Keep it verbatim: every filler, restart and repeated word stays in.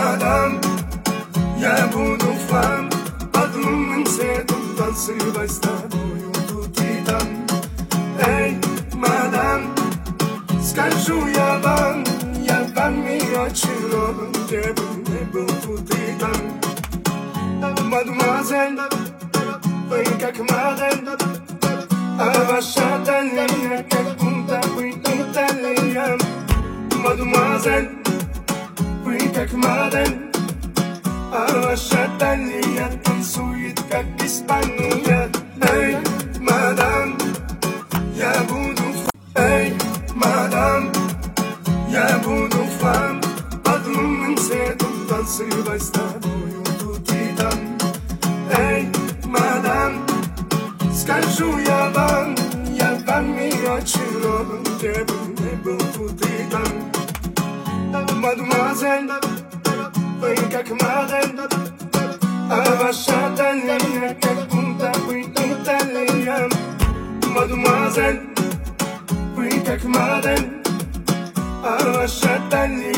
мадам, я буду вам под лунным светом танцевать с тобою тут и там. Эй, мадам, скажу я вам, я вами очарован, где бы не был тут и там. Мадемуазель, вы как модель, а ваша талия как будто бы Италия. Мадемуазель, вы как модель, а ваша талия танцует как Испания. Эй, мадам, я буду, эй, мадам, я буду вам под лунным светом танцевать с тобою тут и там. Эй, мадам, скажу я вам, я вами очарован, где бы не был тут и там. Мадемуазель, вы как модель, а ваша талия как будто бы Италия. Мадемуазель, вы как модель, а ваша талия